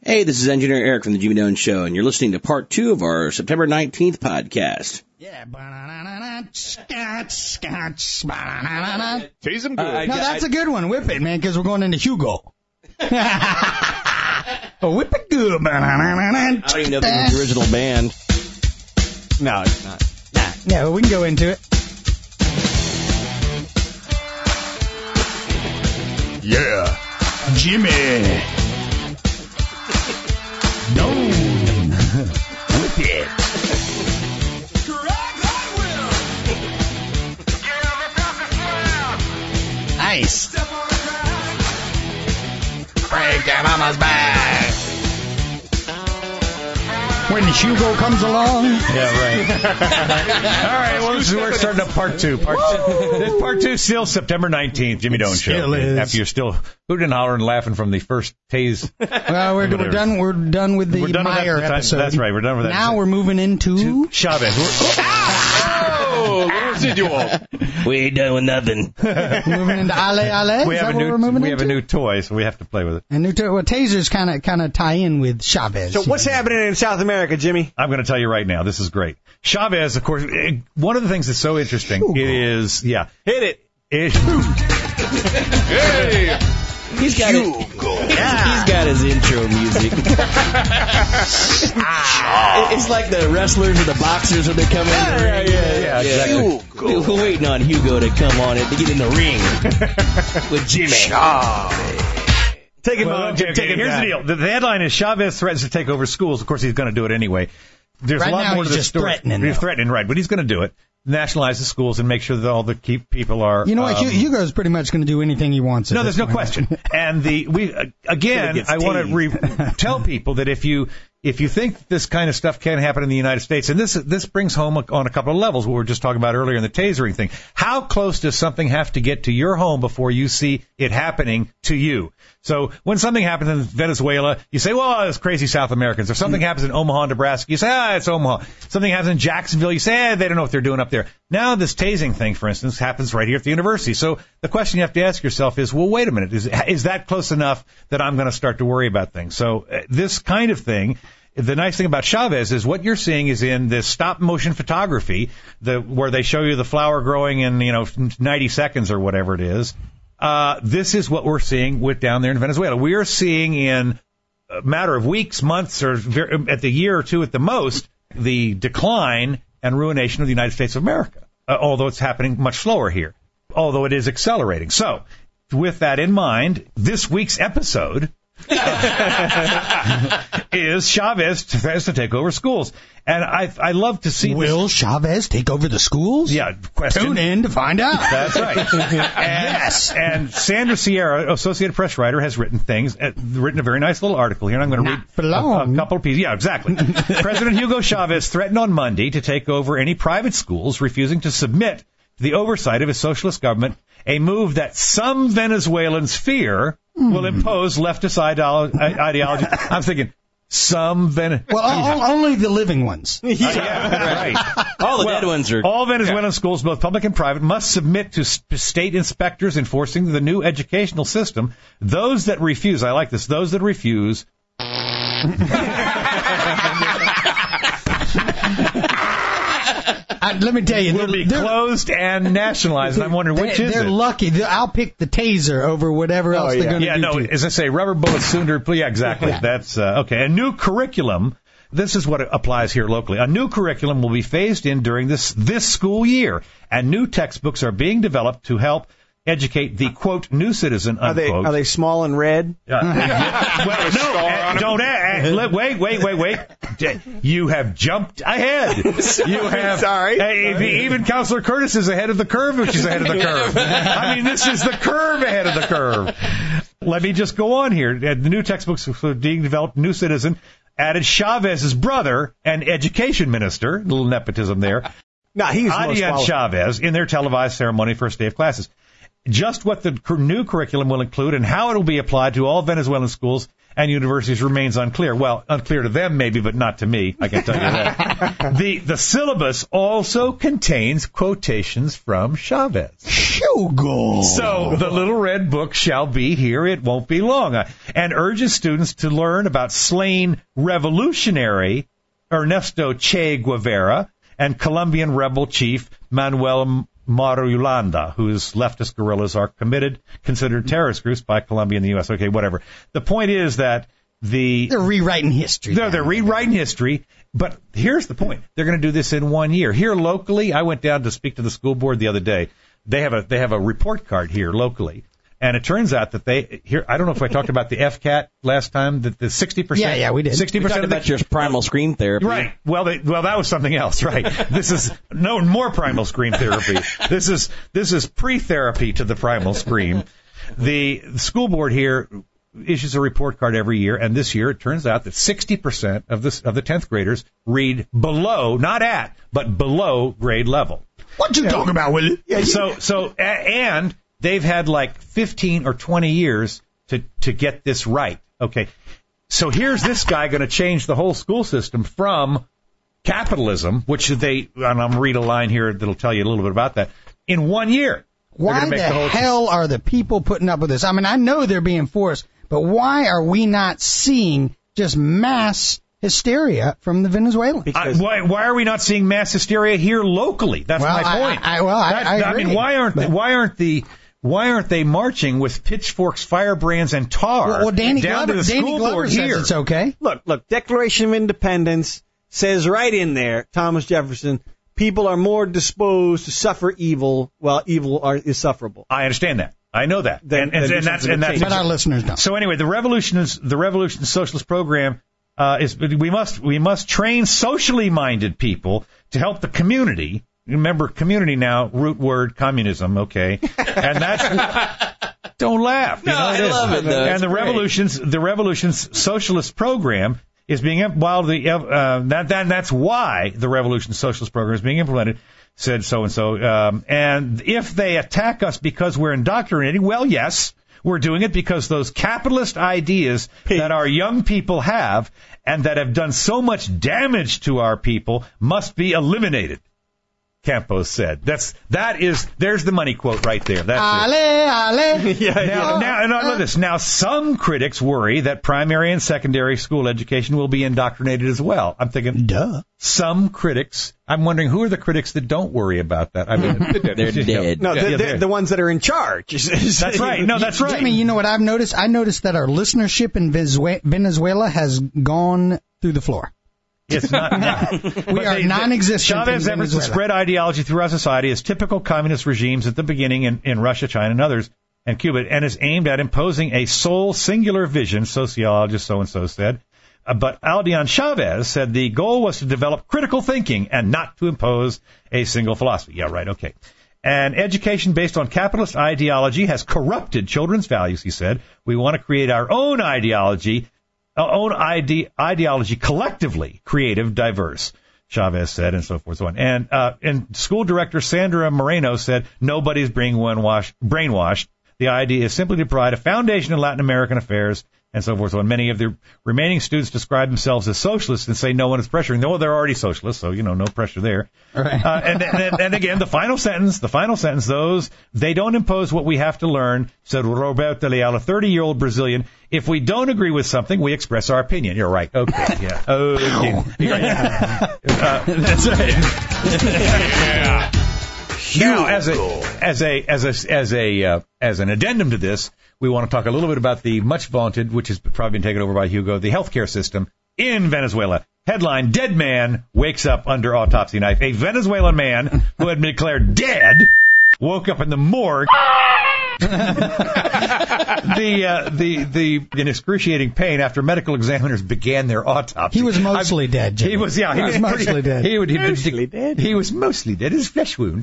Hey, this is Engineer Eric from the Jimmy Doan Show, and you're listening to part 2 of our September 19th podcast. Yeah. Tease him good. No, that's a good one. Whip it, man, because we're going into Hugo. Oh, whip it good. I don't even know if it was the original band. No, it's not. Yeah, well, we can go into it. Yeah. Jimmy. Doan. Whip it. Nice. Break your mama's back. When Hugo comes along. Yeah, right. All right, well, this is we're starting up part 2. Part 2 still September 19th, Jimmy Doan Show. Still is. After you're still hooting and hollering and laughing from the first Tase. Well, we're done. We're done with the Meyer episode. That's right. We're done with that. Now we're moving into Chavez. Oh, residual. We ain't done with nothing. moving into Ale. We have a new toy, so we have to play with it. And tasers kind of tie in with Chavez. So what's happening in South America, Jimmy? I'm going to tell you right now. This is great. Chavez, of course, one of the things that's so interesting is, Hit it. Hey! He's got He's got his intro music. It's like the wrestlers or the boxers when they come in the ring. Yeah, exactly. We're waiting on Hugo to come on it to get in the ring with Jimmy. Take it, Here's the deal. The headline is Chavez threatens to take over schools. Of course, he's going to do it anyway. There's Right a lot now, more he's to the just story. threatening, He's though. threatening, right? But he's going to do it. Nationalize the schools and make sure that all the key people are. You know what? Hugo's pretty much going to do anything he wants. No, there's no question. And I want to tell people that if you think this kind of stuff can happen in the United States, and this brings home on a couple of levels what we were just talking about earlier in the tasering thing. How close does something have to get to your home before you see it happening to you? So when something happens in Venezuela, you say, well, it's crazy South Americans. If something happens in Omaha, Nebraska, you say, it's Omaha. Something happens in Jacksonville, you say, they don't know what they're doing up there. Now this tasing thing, for instance, happens right here at the university. So the question you have to ask yourself is, well, wait a minute. Is that close enough that I'm going to start to worry about things? So this kind of thing, the nice thing about Chavez is what you're seeing is in this stop motion photography, where they show you the flower growing in 90 seconds or whatever it is. This is what we're seeing down there in Venezuela. We are seeing in a matter of weeks, months, or at the year or two at the most, the decline and ruination of the United States of America. Although it's happening much slower here, although it is accelerating. So, with that in mind, this week's episode is Chavez threatens to take over schools. And I love to see Will Chavez take over the schools? Yeah, question. Tune in to find out. That's right. Yes. And Sandra Sierra, Associated Press writer, has written a very nice little article here, and I'm going to read a couple of pieces. Yeah, exactly. President Hugo Chavez threatened on Monday to take over any private schools, refusing to submit to the oversight of his socialist government, a move that some Venezuelans fear will impose leftist ideology. I'm thinking, only the living ones. Yeah, right. All the dead ones are. All Venezuelan schools, both public and private, must submit to state inspectors enforcing the new educational system. Those that refuse, I like this, those that refuse. Let me tell you, will be closed and nationalized. And I'm wondering which is it. They're lucky. I'll pick the taser over whatever else they're going to do. Yeah, no, as I say, rubber bullets sooner. Yeah, exactly. Yeah. That's okay. A new curriculum. This is what applies here locally. A new curriculum will be phased in during this school year, and new textbooks are being developed to help educate the, quote, new citizen, unquote. Are they small and red? Wait. You have jumped ahead. You have. Sorry. Even Counselor Curtis is ahead of the curve, which is ahead of the curve. I mean, this is the curve ahead of the curve. Let me just go on here. The new textbooks are being developed. New citizen added Chavez's brother and education minister. A little nepotism there. No, he's Adrian Chavez in their televised ceremony first day of classes. Just what the new curriculum will include and how it will be applied to all Venezuelan schools and universities remains unclear. Well, unclear to them maybe, but not to me. I can tell you that. The syllabus also contains quotations from Chavez. Hugo. So the little red book shall be here. It won't be long. And urges students to learn about slain revolutionary Ernesto Che Guevara and Colombian rebel chief Manuel Marulanda, whose leftist guerrillas are considered terrorist groups by Colombia and the U.S. Okay, whatever. The point is that they're rewriting history. They're rewriting history. But here's the point. They're going to do this in 1 year. Here locally, I went down to speak to the school board the other day. They have a report card here locally. And it turns out that I don't know if I talked about the FCAT last time, that the 60%. Yeah, we did. 60% we talked about your primal scream therapy. Right. Well, that was something else, right? This is no more primal scream therapy. This is pre-therapy to the primal scream. The school board here issues a report card every year, and this year it turns out that 60% of the 10th graders read below, not at, but below grade level. What you talking about, Willie? Yeah, and they've had like 15 or 20 years to get this right. Okay. So here's this guy going to change the whole school system from capitalism, which and I'm going to read a line here that'll tell you a little bit about that, in 1 year. Why the hell are the people putting up with this? I mean, I know they're being forced, but why are we not seeing just mass hysteria from the Venezuelans? Why are we not seeing mass hysteria here locally? That's my point. I agree. I mean, why aren't they marching with pitchforks, firebrands, and tar Danny down Glover, to the school Glover board says here? It's okay. Look, Declaration of Independence says right in there, Thomas Jefferson, people are more disposed to suffer evil while evil is sufferable. I understand that. I know that. And that's but our listeners don't. So anyway, the Revolution Socialist Program is we must train socially minded people to help the community. Remember, community now, root word communism, okay? And that's don't laugh. No, I love it though. And the Revolution's Socialist Program is being that's why the Revolution Socialist Program is being implemented, said so and so. And if they attack us because we're indoctrinating, well, yes, we're doing it because those capitalist ideas that our young people have and that have done so much damage to our people must be eliminated. Campos said. There's the money quote right there. That's it. Now, this. Now, some critics worry that primary and secondary school education will be indoctrinated as well. I'm thinking, duh. Some critics. I'm wondering who are the critics that don't worry about that. I mean, they're dead. No, they're the ones that are in charge. That's right. No, that's right. Jimmy, you know what I've noticed? I noticed that our listenership in Venezuela has gone through the floor. It's not. We are non-existent. Chavez's efforts to spread ideology throughout society as typical communist regimes at the beginning in Russia, China, and others, and Cuba, and is aimed at imposing a sole singular vision, sociologist so-and-so said. But Aldeon Chavez said the goal was to develop critical thinking and not to impose a single philosophy. Yeah, right, okay. And education based on capitalist ideology has corrupted children's values, he said. We want to create our own ideology collectively creative, diverse, Chavez said, and so forth and so on. And school director Sandra Moreno said, nobody's being brainwashed. The idea is simply to provide a foundation in Latin American affairs, and so forth. So many of the remaining students describe themselves as socialists and say no one is pressuring. No, they're already socialists, so, no pressure there. Right. And again, the final sentence, they don't impose what we have to learn, said Roberto Leal, a 30-year-old Brazilian. If we don't agree with something, we express our opinion. You're right. Okay, yeah. Okay. That's right. Yeah. Now, as an addendum to this, we want to talk a little bit about the much vaunted, which has probably been taken over by Hugo, the healthcare system in Venezuela. Headline: Dead man wakes up under autopsy knife. A Venezuelan man who had been declared dead woke up in the morgue. In excruciating pain after medical examiners began their autopsy. He was mostly dead, Jimmy. He was mostly dead. He was mostly dead. His flesh wound.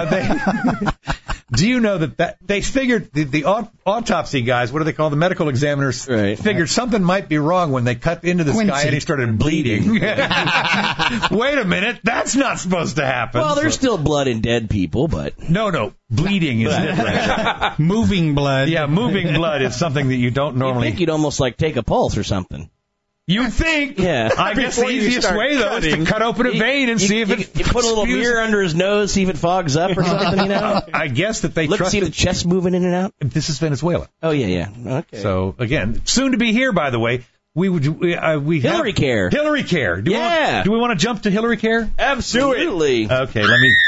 Do you know that they figured the autopsy guys, what do they call the medical examiners, figured something might be wrong when they cut into this guy and he started bleeding. Wait a minute, that's not supposed to happen. Well, there's still blood in dead people, but no, bleeding is different. Moving blood. Yeah, moving blood is something that you don't normally. You think you'd almost take a pulse or something. You think? Yeah. I guess the easiest way, though, is to cut open a vein and see if it... You put a little mirror under his nose, see if it fogs up or something, you know? I guess that they trust... See the chest moving in and out? This is Venezuela. Oh, yeah. Okay. So, again, soon to be here, by the way. Hillary Care. Hillary Care. Do we want to jump to Hillary Care? Absolutely. Okay, let me...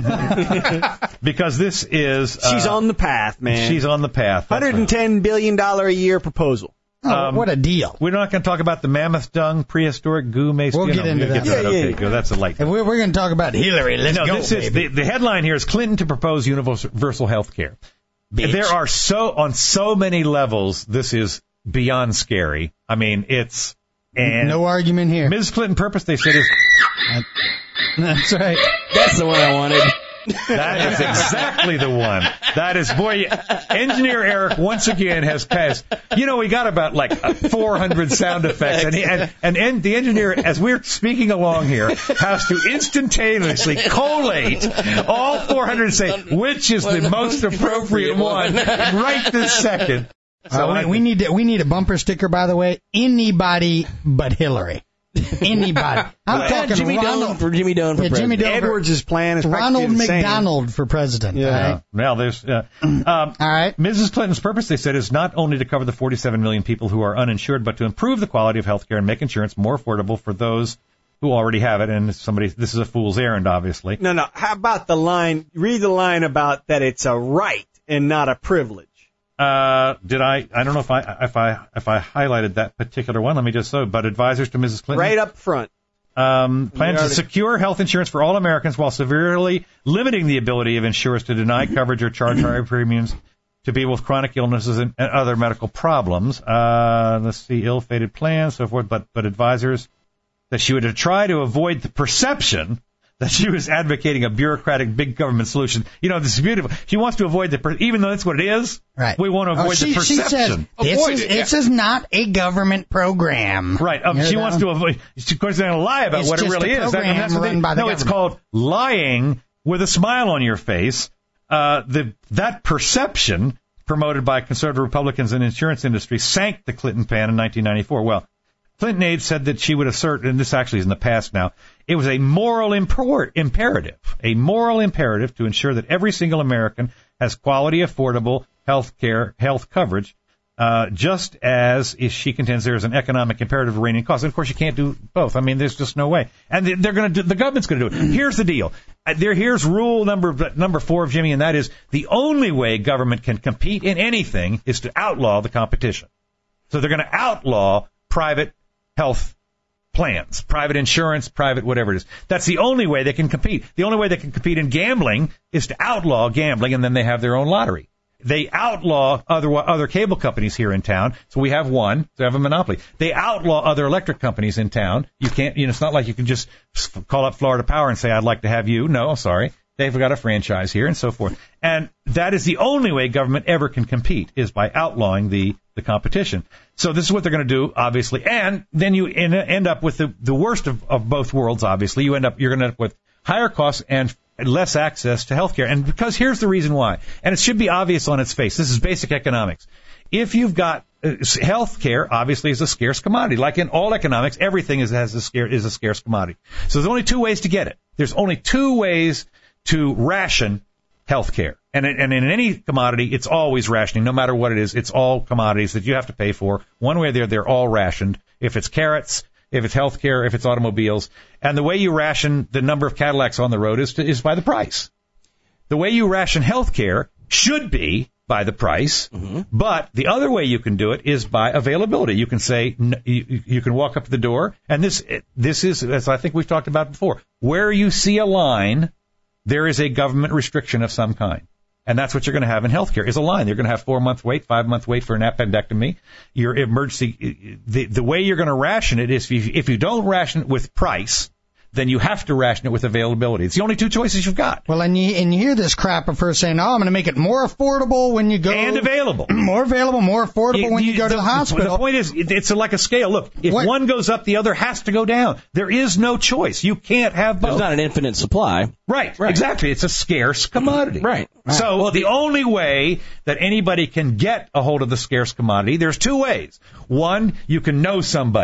because this is... she's on the path, man. She's on the path. $110 billion a year proposal. Oh, what a deal. We're not going to talk about the mammoth dung, prehistoric goo mace. We'll get into that. Okay, good. That's a light. If we're going to talk about Hillary, let's go, baby. The headline here is Clinton to propose universal health care. There are on so many levels, this is beyond scary. I mean, it's... And no argument here. Ms. Clinton purpose, they said, is... That's right. That's the one I wanted. That is exactly the one. That is, boy, Engineer Eric once again has passed. You know, we got about like 400 sound effects, and the engineer, as we're speaking along here, has to instantaneously collate all 400 and say, which is the most appropriate one right this second. So we need a bumper sticker, by the way. Anybody but Hillary. Anybody. I'm talking Jimmy Doan for president. Jimmy Doan Edwards' plan is Ronald McDonald for president. Yeah. Right? Well, there's... all right. Mrs. Clinton's purpose, they said, is not only to cover the 47 million people who are uninsured, but to improve the quality of health care and make insurance more affordable for those who already have it. And this is a fool's errand, obviously. No. How about the line? Read the line about that it's a right and not a privilege. Did I don't know if I highlighted that particular one. Let me just but advisors to Mrs. Clinton. Right up front. Plan to secure health insurance for all Americans while severely limiting the ability of insurers to deny coverage or charge higher premiums to people with chronic illnesses and other medical problems. Let's see, ill-fated plans, so forth. But advisors that she would try to avoid the perception that she was advocating a bureaucratic big government solution. You know, this is beautiful. She wants to avoid even though that's what it is. Right. We want to avoid the perception. She says, this is not a government program. Right. She wants to avoid. Of course, they're going to lie about what it really is. That's what it's called lying with a smile on your face. That perception promoted by conservative Republicans in the insurance industry sank the Clinton plan in 1994. Well, Clinton aide said that she would assert, and this actually is in the past now, it was a moral imperative to ensure that every single American has quality, affordable health coverage, just as she contends there is an economic imperative of reining costs. And, of course, you can't do both. I mean, there's just no way. And the government's going to do it. Here's the deal. Here's rule number 4 of Jimmy, and that is the only way government can compete in anything is to outlaw the competition. So they're going to outlaw private health plans, private insurance, private whatever it is. That's the only way they can compete. The only way they can compete in gambling is to outlaw gambling, and then they have their own lottery. They outlaw other cable companies here in town, so we have one. They have a monopoly. They outlaw other electric companies in town. You can't, it's not like you can just call up Florida Power and say, I'd like to have you. No, sorry. They've got a franchise here and so forth. And that is the only way government ever can compete is by outlawing the competition. So this is what they're going to do, obviously. And then you end up with the worst of both worlds, obviously. You're going to end up with higher costs and less access to health care. And because here's the reason why. And it should be obvious on its face. This is basic economics. If you've got health care, obviously, is a scarce commodity. Like in all economics, everything is a scarce commodity. So there's only 2 ways to get it. There's only 2 ways to ration health care. And in any commodity, it's always rationing. No matter what it is, it's all commodities that you have to pay for. One way or the other, they're all rationed. If it's carrots, if it's health care, if it's automobiles. And the way you ration the number of Cadillacs on the road is by the price. The way you ration health care should be by the price, but the other way you can do it is by availability. You can say, you can walk up to the door, and this is, as I think we've talked about before, where you see a line, there is a government restriction of some kind. And that's what you're going to have in healthcare is a line. You're going to have 4-month wait, 5-month wait for an appendectomy. Your emergency, the way you're going to ration it is if you don't ration it with price, then you have to ration it with availability. It's the only 2 choices you've got. Well, and you hear this crap of her saying, I'm going to make it more affordable when you go. And available. More available, more affordable when you go to the hospital. The point is, it's like a scale. Look, if one goes up, the other has to go down. There is no choice. You can't have both. There's not an infinite supply. Right. Exactly. It's a scarce commodity. Right. So the only way that anybody can get a hold of the scarce commodity, there's 2 ways. One, you can know somebody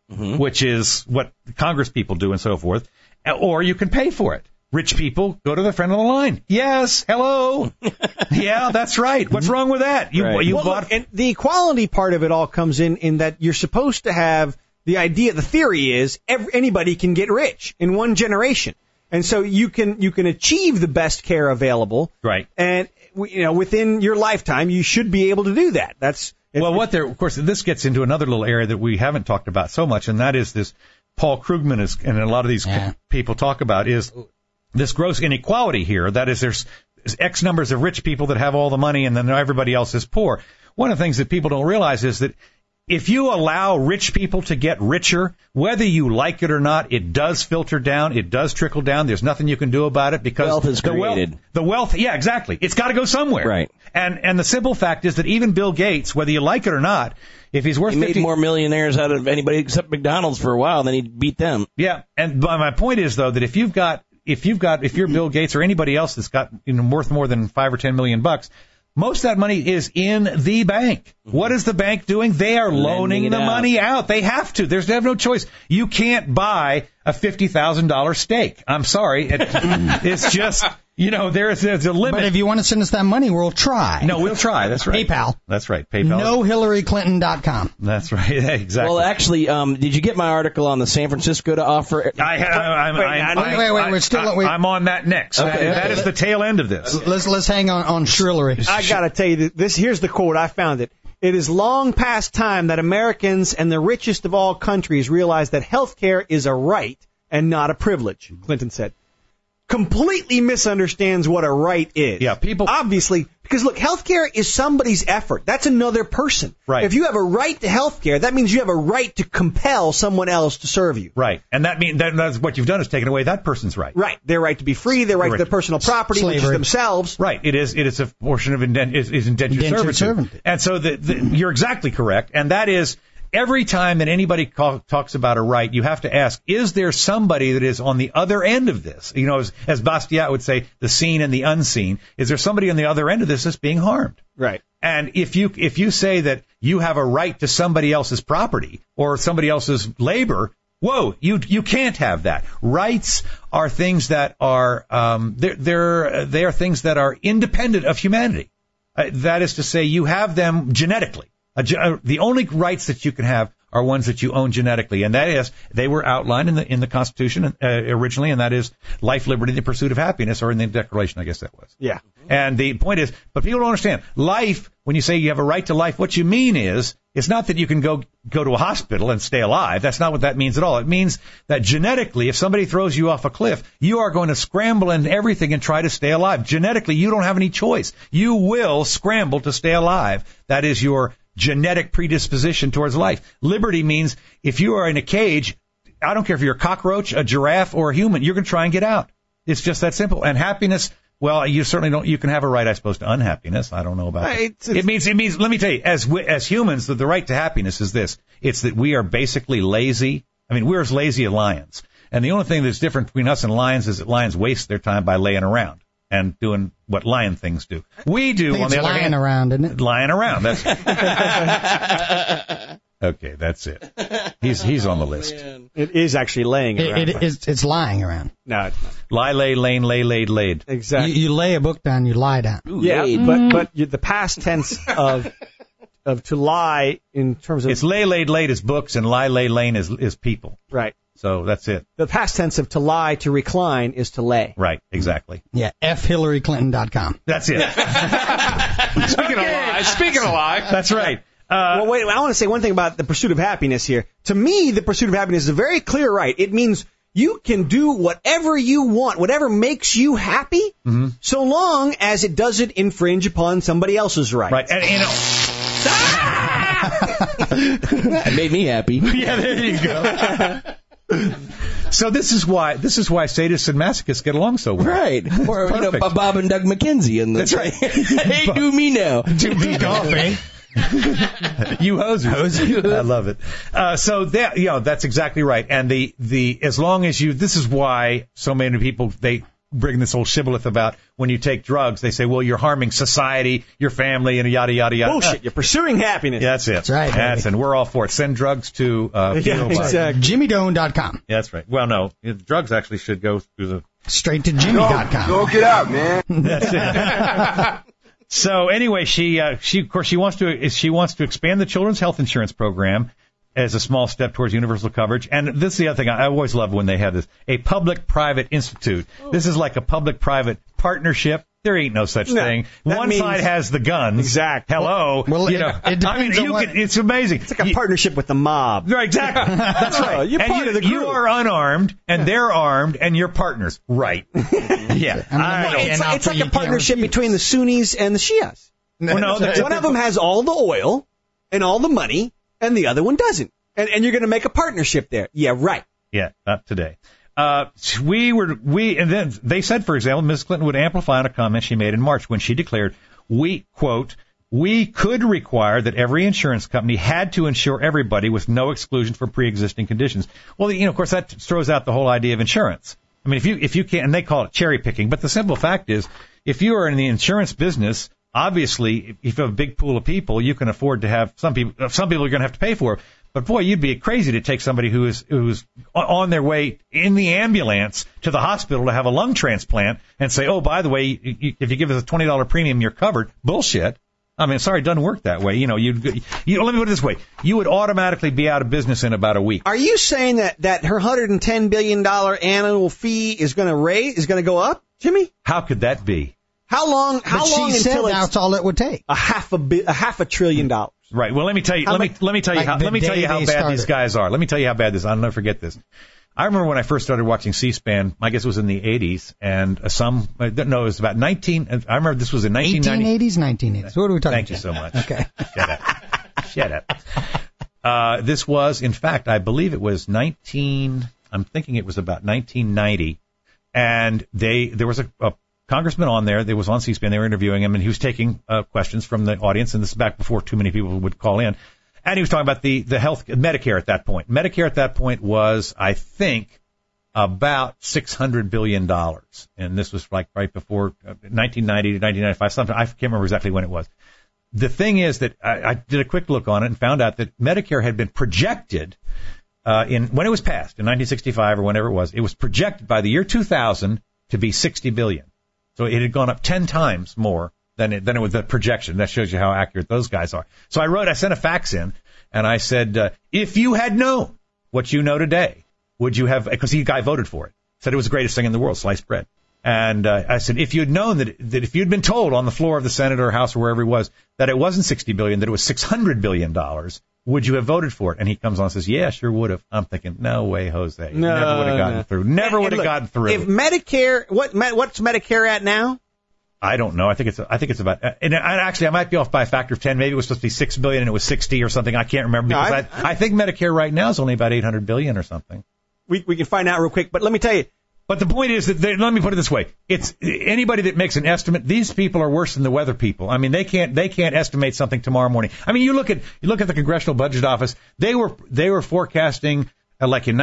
which is what Congress people do and so forth, or you can pay for it. Rich people go to the front of the line. Yes, hello. Yeah, that's right. What's wrong with that? You bought. Look, and the equality part of it all comes in that you're supposed to have the theory is anybody can get rich in one generation. And so you can achieve the best care available. Right. And, within your lifetime, you should be able to do that. Of course, this gets into another little area that we haven't talked about so much, and that is this Paul Krugman and a lot of these people talk about is this gross inequality here. That is, there's X numbers of rich people that have all the money and then everybody else is poor. One of the things that people don't realize is that if you allow rich people to get richer, whether you like it or not, it does filter down. It does trickle down. There's nothing you can do about it because wealth is created. The wealth, yeah, exactly. It's got to go somewhere. Right. And the simple fact is that even Bill Gates, whether you like it or not, if he's worth he made more millionaires out of anybody except McDonald's for a while, then he beat them. Yeah. And my point is though that if you're Bill Gates or anybody else that's got worth more than $5 or $10 million, most of that money is in the bank. What is the bank doing? They are loaning the money out. They have to. They have no choice. You can't buy a $50,000 steak. I'm sorry. It's just, there's a limit. But if you want to send us that money, we'll try. No, we'll try. That's right. PayPal. That's right. PayPal. NoHillaryClinton.com. That's right. Exactly. Well, actually, did you get my article on the San Francisco to offer? Wait. We're still. I'm on that next. Okay. That is the tail end of this. Let's hang on Shrillery. I gotta tell you this. Here's the quote. I found it. It is long past time that Americans and the richest of all countries realize that health care is a right and not a privilege, Clinton said. Completely misunderstands what a right is. Yeah, people... Obviously, because look, health care is somebody's effort. That's another person. Right. If you have a right to health care, that means you have a right to compel someone else to serve you. Right. And that means that's what you've done is taken away that person's right. Right. Their right to be free, their right to their personal property, Slavery. which is themselves. Right. It is a portion of indentured servitude. And so you're exactly correct. And that is... Every time that anybody talks about a right, you have to ask, is there somebody that is on the other end of this? As Bastiat would say, the seen and the unseen. Is there somebody on the other end of this that's being harmed? Right. And if you say that you have a right to somebody else's property or somebody else's labor, whoa, you can't have that. Rights are things that are they are things that are independent of humanity. That is to say, you have them genetically. The only rights that you can have are ones that you own genetically, and that is they were outlined in the Constitution originally, and that is life, liberty, the pursuit of happiness, or in the Declaration, I guess that was. Yeah. And the point is, but people don't understand life. When you say you have a right to life, what you mean is it's not that you can go to a hospital and stay alive. That's not what that means at all. It means that genetically, if somebody throws you off a cliff, you are going to scramble and everything and try to stay alive. Genetically, you don't have any choice. You will scramble to stay alive. That is your genetic predisposition towards life. Liberty means if you are in a cage, I don't care if you're a cockroach, a giraffe, or a human, you're going to try and get out. It's just that simple. And happiness, well, you certainly don't. You can have a right, I suppose, to unhappiness. I don't know about that. It means. Let me tell you, as humans, the right to happiness is this: it's that we are basically lazy. I mean, we're as lazy as lions. And the only thing that's different between us and lions is that lions waste their time by laying around and doing what lion things do. We do, on the other hand, lying around, isn't it? Lying around. That's okay. That's it. He's on the list. It is actually laying around. It's lying around. No, it's not. Lie, lay, lane, lay, laid, laid. Exactly. You lay a book down, you lie down. Ooh, yeah, laid. but the past tense of to lie in terms of it's lay, laid, laid is books, and lie, lay, lane is people. Right. So that's it. The past tense of to lie, to recline, is to lay. Right, exactly. Yeah, FHillaryClinton.com. That's it. Speaking of lies. That's right. Well, wait, I want to say one thing about the pursuit of happiness here. To me, the pursuit of happiness is a very clear right. It means you can do whatever you want, whatever makes you happy, so long as it doesn't infringe upon somebody else's rights. Right, and That made me happy. Yeah, there you go. So this is why sadists and masochists get along so well. Right. Or Bob and Doug McKenzie. That's right. Hey, do me now. Do me coffee. You hosers. I love it. So that's exactly right. And the as long as this is why so many people, bring this whole shibboleth about when you take drugs, they say, well, you're harming society, your family, and yada, yada, yada. Bullshit. You're pursuing happiness. Yeah, that's it. That's right. And we're all for it. Send drugs to exactly. JimmyDone.com. Yeah, that's right. Well, no, drugs actually should go through the... Straight to Jimmy.com. Go get out, man. That's it. So anyway, she wants to expand the children's health insurance program as a small step towards universal coverage. And this is the other thing I always love when they have this, a public-private institute. This is like a public-private partnership. There ain't no such thing. One side has the guns. Exactly. Hello. Well, it depends on what... It's amazing. It's like a partnership with the mob. Right, exactly. That's right. You're part of the group. You are unarmed, and they're armed, and you're partners. Right. Yeah. It's like a partnership between the Sunnis and the Shias. One of them has all the oil and all the money, and the other one doesn't. And you're going to make a partnership there. Yeah, right. Yeah, not today. And then they said, for example, Ms. Clinton would amplify on a comment she made in March when she declared, we could require that every insurance company had to insure everybody with no exclusion for pre-existing conditions. Well, of course, that throws out the whole idea of insurance. I mean, if you can't, and they call it cherry picking, but the simple fact is, if you are in the insurance business, obviously, if you have a big pool of people, you can afford to have some people are going to have to pay for it. But boy, you'd be crazy to take somebody who's on their way in the ambulance to the hospital to have a lung transplant and say, oh, by the way, if you give us a $20 premium, you're covered. Bullshit. I mean, sorry, it doesn't work that way. Let me put it this way. You would automatically be out of business in about a week. Are you saying that her $110 billion annual fee is going to go up, Jimmy? How could that be? How long until that's all it would take? A half $1 trillion. Right. Well, let me tell you how bad these guys are. Let me tell you how bad this. I'll never forget this. I remember when I first started watching C-SPAN. I guess it was in the 80s, and it was about 19. I remember this was in 1990. 1980s. What are we talking about? Thank you so much. Okay. Shut up. This was, in fact, I believe it was I'm thinking it was about 1990, and there was a congressman on there. They was on C-SPAN. They were interviewing him, and he was taking questions from the audience. And this is back before too many people would call in. And he was talking about the Medicare at that point. Medicare at that point was, I think, about $600 billion. And this was like right before 1990 to 1995, something. I can't remember exactly when it was. The thing is that I did a quick look on it and found out that Medicare had been projected when it was passed in 1965 or whenever it was projected by the year 2000 to be $60 billion. So it had gone up 10 times more than it was the projection. That shows you how accurate those guys are. So I sent a fax in, and I said, if you had known what you know today, would you have, because the guy voted for it, said it was the greatest thing in the world, sliced bread. And I said, if you had known that if you'd been told on the floor of the Senate or House or wherever it was that it wasn't $60 billion, that it was $600 billion, would you have voted for it? And he comes on and says, yeah, sure would have. I'm thinking, no way, Jose. Never would have gotten through. Never would have gotten through. If Medicare, what's Medicare at now? I don't know. I think it's about, and actually I might be off by a factor of 10. Maybe it was supposed to be $6 billion and it was 60 or something. I can't remember because I think Medicare right now is only about $800 billion or something. We can find out real quick, but let me tell you. But the point is that let me put it this way: it's anybody that makes an estimate. These people are worse than the weather people. I mean, they can't estimate something tomorrow morning. I mean, you look at the Congressional Budget Office. They were forecasting like in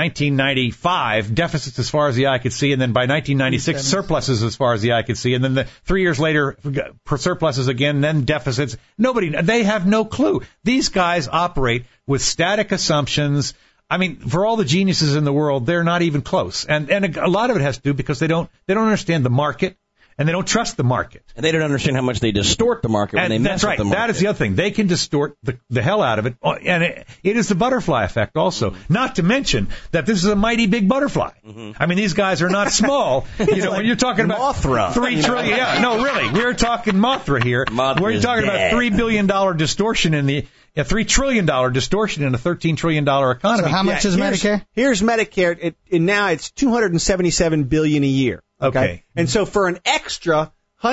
1995 deficits as far as the eye could see, and then by 1996 surpluses as far as the eye could see, and then 3 years later surpluses again, then deficits. They have no clue. These guys operate with static assumptions. I mean, for all the geniuses in the world, they're not even close. And a lot of it has to do because they don't understand the market, and they don't trust the market. And they don't understand how much they distort the market when they mess with the market. That is the other thing. They can distort the hell out of it. And it is the butterfly effect also. Mm-hmm. Not to mention that this is a mighty big butterfly. Mm-hmm. I mean, these guys are not small. When you're talking about Mothra. $3 trillion. Yeah, no, really. We're talking Mothra here. We're talking about $3 billion distortion in the a $3 trillion distortion in a $13 trillion economy. So how much is Medicare? Here's Medicare. Now it's $277 billion a year. Okay. And so for an extra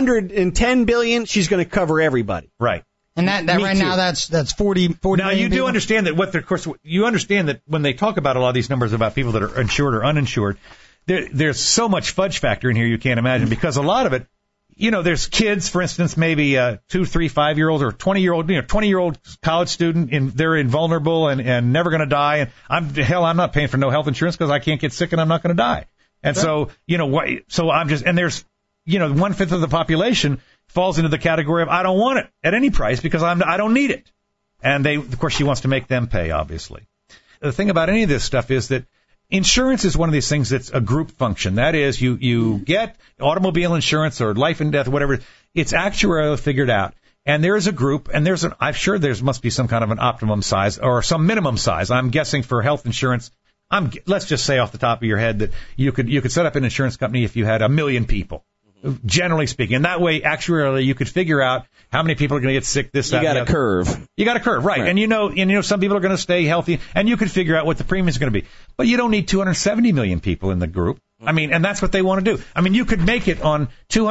$110 billion, she's going to cover everybody. Right. And that right now that's 40 Now you do understand that you understand that when they talk about a lot of these numbers about people that are insured or uninsured, there's so much fudge factor in here you can't imagine, because a lot of it, there's kids, for instance, maybe 2, 3, 5-year-olds or 20-year-old college student, they're invulnerable and never going to die. And I'm not paying for no health insurance because I can't get sick and I'm not going to die. And so, so I'm just, and there's, 1/5 of the population falls into the category of I don't want it at any price because I don't need it. And of course, she wants to make them pay, obviously. The thing about any of this stuff is that insurance is one of these things that's a group function. That is, you get automobile insurance or life and death, whatever. It's actuarially figured out. And there is a group, and I'm sure there must be some kind of an optimum size or some minimum size. I'm guessing for health insurance, let's just say off the top of your head that you could set up an insurance company if you had 1 million people, generally speaking. And that way, actuarially, you could figure out how many people are going to get sick, this, that, You got a curve. You got a curve, right. And some people are going to stay healthy, and you could figure out what the premium is going to be. But you don't need 270 million people in the group. And that's what they want to do. You could make it on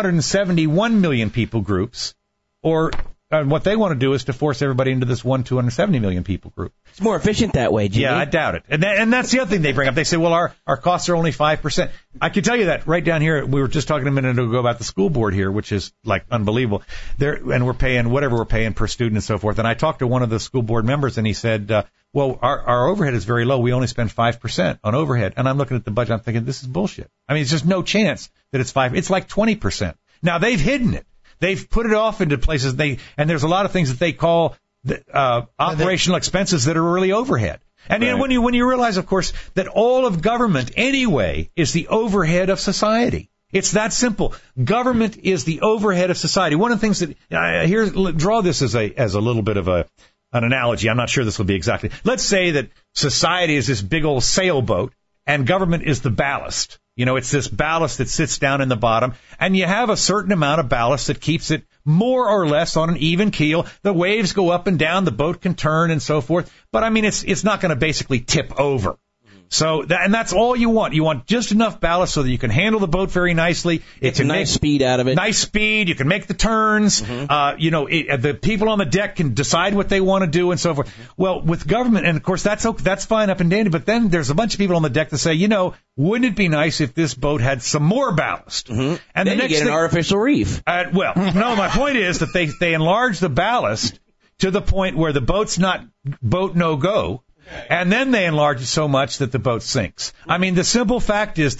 271 million people groups, or what they want to do is to force everybody into this 270 million people group. It's more efficient that way, Jimmy. Yeah, I doubt it. And that's the other thing they bring up. They say, well, our costs are only 5%. I can tell you that right down here. We were just talking a minute ago about the school board here, which is like unbelievable. And we're paying whatever we're paying per student and so forth. And I talked to one of the school board members, and he said, well, our overhead is very low. We only spend 5% on overhead. And I'm looking at the budget. I'm thinking, this is bullshit. It's just no chance that it's 5%. It's like 20%. Now, they've hidden it. They've put it off into places and there's a lot of things that they call operational expenses that are really overhead. And right. When you realize, of course, that all of government anyway is the overhead of society. It's that simple. Government is the overhead of society. One of the things that draw this as a little bit of an analogy. I'm not sure this will be exactly. Let's say that society is this big old sailboat and government is the ballast. It's this ballast that sits down in the bottom, and you have a certain amount of ballast that keeps it more or less on an even keel. The waves go up and down, the boat can turn and so forth. But it's not going to basically tip over. So that's all you want. You want just enough ballast so that you can handle the boat very nicely. It's a nice speed out of it. Nice speed. You can make the turns. Mm-hmm. The people on the deck can decide what they want to do and so forth. Well, with government, and of course that's fine up and dandy. But then there's a bunch of people on the deck that say, wouldn't it be nice if this boat had some more ballast? Mm-hmm. And then you get an artificial reef. No, my point is that they enlarge the ballast to the point where the boat's not boat no go. And then they enlarge it so much that the boat sinks. The simple fact is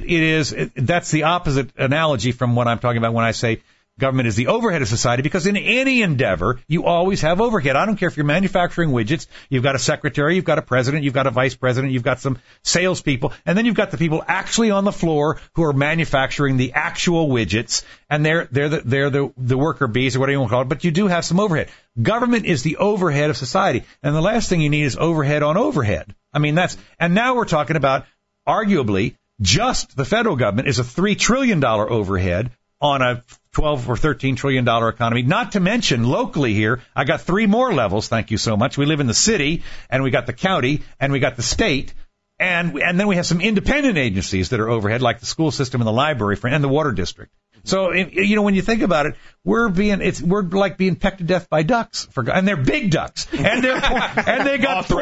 that's the opposite analogy from what I'm talking about when I say government is the overhead of society, because in any endeavor, you always have overhead. I don't care if you're manufacturing widgets, you've got a secretary, you've got a president, you've got a vice president, you've got some salespeople, and then you've got the people actually on the floor who are manufacturing the actual widgets, and they're the worker bees or whatever you want to call it, but you do have some overhead. Government is the overhead of society, and the last thing you need is overhead on overhead. And now we're talking about, arguably, just the federal government is a $3 trillion overhead on a $12 or $13 trillion economy. Not to mention, locally here, I got 3 more levels, thank you so much. We live in the city, and we got the county, and we got the state, and then we have some independent agencies that are overhead, like the school system and the library and the water district. So, when you think about it, we're like being pecked to death by ducks, and they're big ducks, and they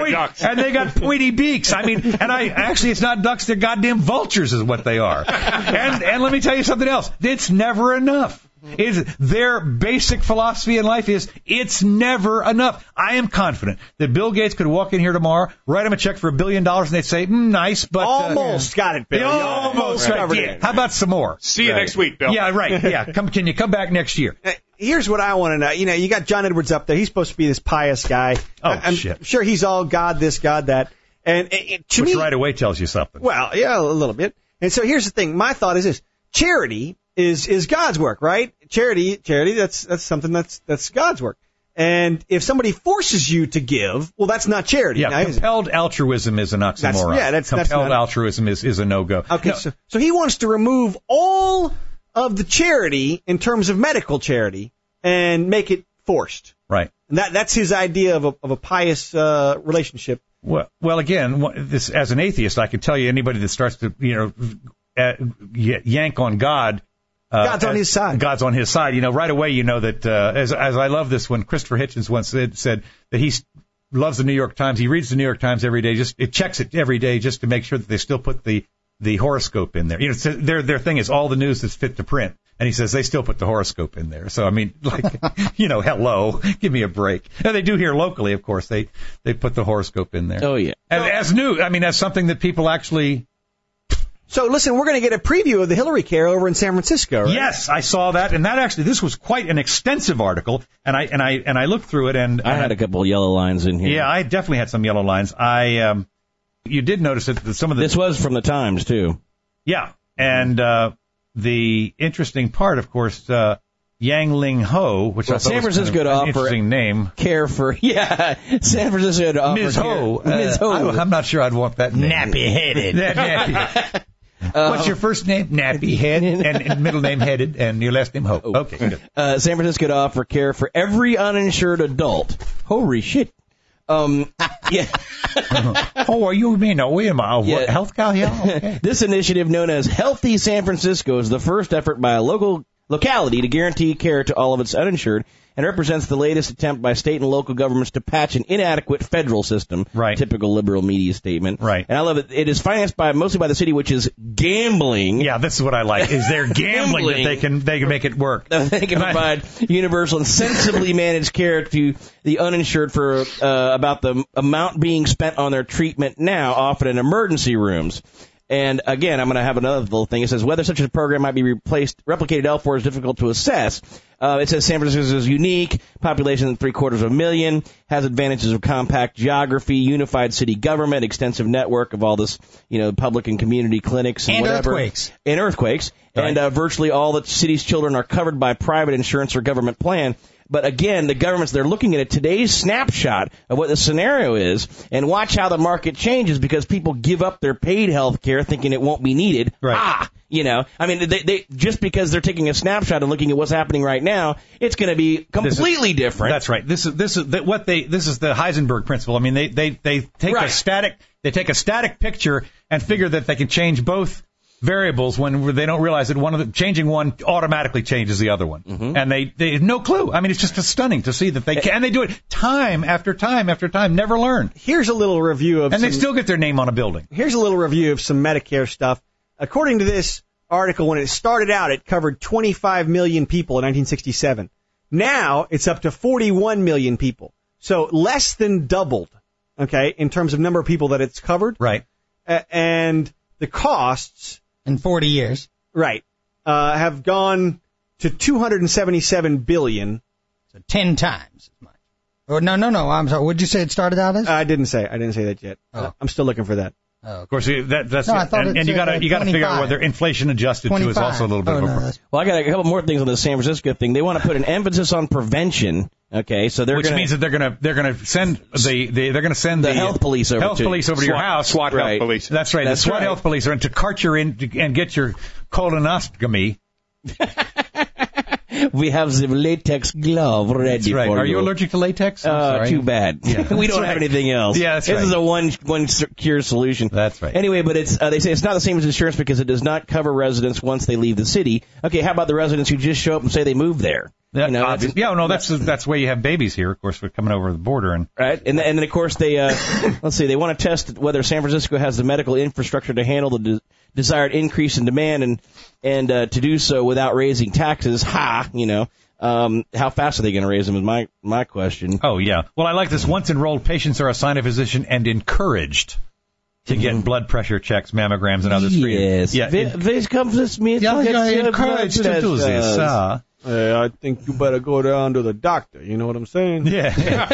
got pointy beaks. It's not ducks, they're goddamn vultures is what they are. And let me tell you something else. It's never enough. Their basic philosophy in life is it's never enough. I am confident that Bill Gates could walk in here tomorrow, write him a check for $1 billion, and they'd say, nice, but... Almost got it, Bill. Almost got it. Yeah. How about some more? See you next week, Bill. Yeah, right. Yeah, can you come back next year? Here's what I want to know. You got John Edwards up there. He's supposed to be this pious guy. I'm sure he's all God this, God that. And to Which me, right away tells you something. Well, yeah, a little bit. And so here's the thing. My thought is this. Charity is God's work, right? Charity, that's something that's God's work. And if somebody forces you to give, well, that's not charity. Yeah, compelled altruism is an oxymoron. Compelled altruism is a no-go. Okay, no. So he wants to remove all of the charity in terms of medical charity and make it forced. Right. And that's his idea of a pious relationship. Well, again, this as an atheist, I can tell you anybody that starts to yank on God. God's on his side. God's on his side. Right away, that as I love this when Christopher Hitchens once said that he loves the New York Times. He reads the New York Times every day. It checks it every day just to make sure that they still put the horoscope in there. Their thing is all the news that's fit to print. And he says they still put the horoscope in there. So, hello, give me a break. And they do here locally, of course. They put the horoscope in there. Oh, yeah. And as something that people actually So listen, we're going to get a preview of the Hillary Care over in San Francisco, right? Yes, I saw that, and this was quite an extensive article, and I looked through it, and I had a couple of yellow lines in here. Yeah, I definitely had some yellow lines. You did notice that some of the... This was from the Times, too. Yeah, and the interesting part, of course, Yang Ling Ho, which I thought San Francisco was an interesting name. Care for, San Francisco to offer Ms. Ho. Ms. Ho. I'm not sure I'd want that name. Nappy-headed. Nappy. What's your first name? Nappy Head, and middle name Headed, and your last name Ho. Okay, good. San Francisco to offer care for every uninsured adult. Holy shit. Yeah. Oh, you mean health guy? Yeah. Okay. This initiative, known as Healthy San Francisco, is the first effort by a locality to guarantee care to all of its uninsured, and represents the latest attempt by state and local governments to patch an inadequate federal system. Right. Typical liberal media statement. Right. And I love it. It is financed mostly by the city, which is gambling. Yeah, this is what I like. Is they're gambling that they can make it work. They can provide universal and sensibly managed care to the uninsured for about the amount being spent on their treatment now, often in emergency rooms. And again, I'm going to have another little thing. It says whether such a program might be replicated elsewhere is difficult to assess. It says San Francisco is unique, population 750,000, has advantages of compact geography, unified city government, extensive network of all this, public and community clinics and whatever. Earthquakes. And earthquakes. Right. And virtually all the city's children are covered by private insurance or government plan. But again, the governments, they're looking at today's snapshot of what the scenario is, and watch how the market changes because people give up their paid health care thinking it won't be needed. Right. They just because they're taking a snapshot and looking at what's happening right now, it's going to be completely different. That's right. This is the Heisenberg principle. I mean, they take right. They take a static picture and figure that they can change both variables when they don't realize that changing one automatically changes the other one. Mm-hmm. And they have no clue. I mean, it's just stunning to see that they can. And they do it time after time after time, never learn. Here's a little review of they still get their name on a building. Here's a little review of some Medicare stuff. According to this article, when it started out, it covered 25 million people in 1967. Now it's up to 41 million people. So less than doubled, okay, in terms of number of people that it's covered. Right. And the costs in 40 years, right, have gone to $277 billion. So 10 times as much. Oh, no, I'm sorry. What did you say it started out as? I didn't say that yet. Oh. I'm still looking for that. Oh, of course, that's no, I thought and you got to figure out whether inflation adjusted 25. To is also a little bit of a. Well, I got a couple more things on the San Francisco thing. They want to put an emphasis on prevention. Okay, so which means that they're gonna send the health police over to your house. SWAT health police. That's right. The SWAT health police are in to cart you in and get your colonoscopy. We have the latex glove ready for you. Are you allergic to latex? Too bad. Yeah. We don't have anything else. Yeah, that's right. This is a one cure solution. That's right. Anyway, but it's they say it's not the same as insurance because it does not cover residents once they leave the city. Okay, how about the residents who just show up and say they moved there? That's the way you have babies here. Of course, we're coming over the border and then of course they let's see, they want to test whether San Francisco has the medical infrastructure to handle the desired increase in demand and to do so without raising taxes. How fast are they going to raise them is my question. Oh yeah. Well, I like this. Once enrolled, patients are assigned a physician and encouraged to get blood pressure checks, mammograms, and other screenings. Yes. Yeah. Encouraged to do this. Hey, I think you better go down to the doctor. You know what I'm saying? Yeah.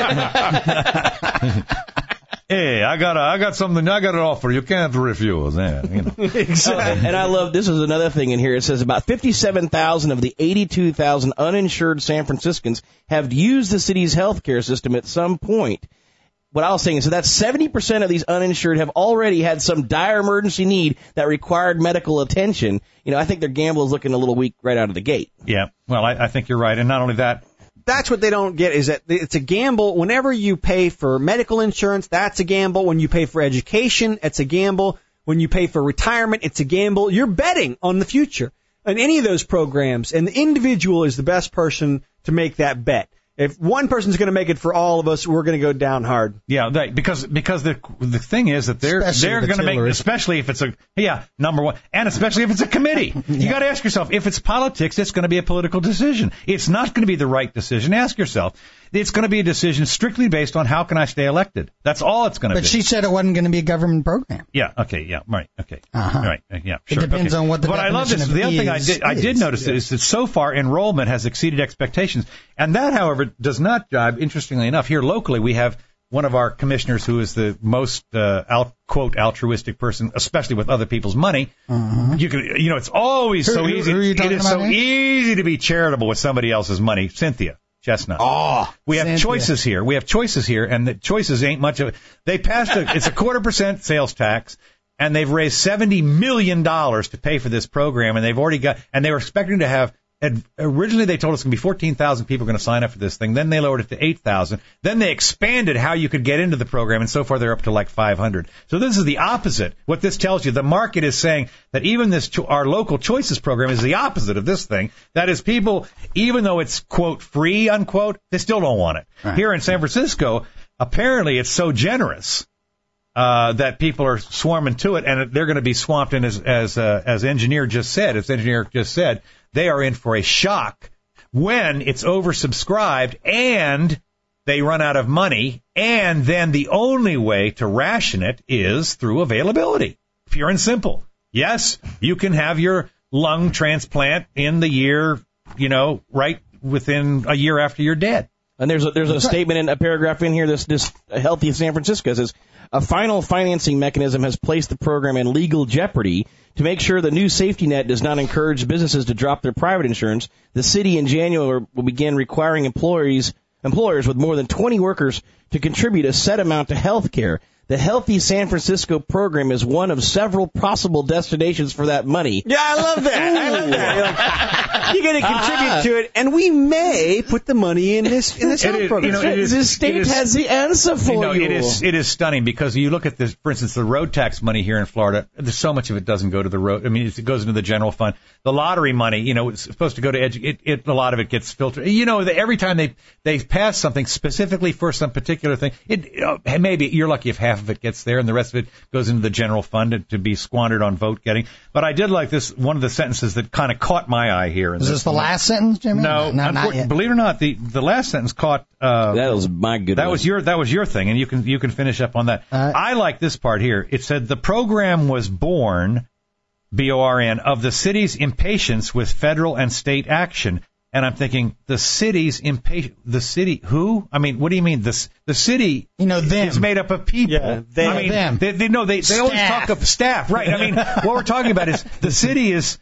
Hey, I got something. I got to offer. You can't refuse. Exactly. And I love this is another thing in here. It says about 57,000 of the 82,000 uninsured San Franciscans have used the city's healthcare system at some point. What I was saying is that's 70% of these uninsured have already had some dire emergency need that required medical attention. I think their gamble is looking a little weak right out of the gate. Yeah. Well, I think you're right. And not only that. That's what they don't get is that it's a gamble. Whenever you pay for medical insurance, that's a gamble. When you pay for education, it's a gamble. When you pay for retirement, it's a gamble. You're betting on the future in any of those programs. And the individual is the best person to make that bet. If one person's going to make it for all of us, we're going to go down hard. Yeah, right. Because the thing is that they're going to make, especially if it's number one, and especially if it's a committee. You got to ask yourself, if it's politics, it's going to be a political decision. It's not going to be the right decision. Ask yourself, it's going to be a decision strictly based on how can I stay elected. That's all it's going to be. But she said it wasn't going to be a government program. Yeah. Okay. Yeah. Right. Okay. Uh-huh. Right. Yeah. Sure. It depends on what the. But I love this. The other thing I did notice is that so far enrollment has exceeded expectations, and that, however, does not jibe. Interestingly enough, here locally we have one of our commissioners who is the most quote altruistic person, especially with other people's money. Uh-huh. It's always so easy. It is so easy to be charitable with somebody else's money. Cynthia Chestnut. Oh, we have choices here. We have choices here, and the choices ain't much of it. They passed it's a 0.25% sales tax, and they've raised $70 million to pay for this program, and they've already got, and they were expecting to have. Originally, they told us it's going to be 14,000 people going to sign up for this thing. Then they lowered it to 8,000. Then they expanded how you could get into the program, and so far they're up to like 500. So this is the opposite. What this tells you, the market is saying that even our local choices program is the opposite of this thing. That is, people, even though it's, quote, free, unquote, they still don't want it. Right. Here in San Francisco, apparently it's so generous that people are swarming to it, and they're going to be swamped in, as engineer just said, they are in for a shock when it's oversubscribed and they run out of money, and then the only way to ration it is through availability. Pure and simple. Yes, you can have your lung transplant in the year, right within a year after you're dead. And there's a statement in a paragraph in here, this Healthy San Francisco says, a final financing mechanism has placed the program in legal jeopardy. To make sure the new safety net does not encourage businesses to drop their private insurance, the city in January will begin requiring employers with more than 20 workers to contribute a set amount to health care. The Healthy San Francisco program is one of several possible destinations for that money. Yeah, I love that. You're going to contribute to it, and we may put the money in this health program. The state has the answer for you. It is stunning because you look at this, for instance, the road tax money here in Florida. There's so much of it doesn't go to the road. I mean, it goes into the general fund. The lottery money, it's supposed to go to education. A lot of it gets filtered. Every time they pass something specifically for some particular thing, maybe you're lucky if half of it gets there and the rest of it goes into the general fund to be squandered on vote getting. But I did like this, one of the sentences that kind of caught my eye here. Is this the last sentence, Jimmy? No, not yet. Believe it or not, the last sentence caught. That was my good. That was your thing, and you can finish up on that. I like this part here. It said the program was born, BORN, of the city's impatience with federal and state action. And I'm thinking, the city's impatient. The city, who? I mean, what do you mean? The city them. is made up of people. Yeah, them. They always talk of staff. Right. I mean, what we're talking about is the city is,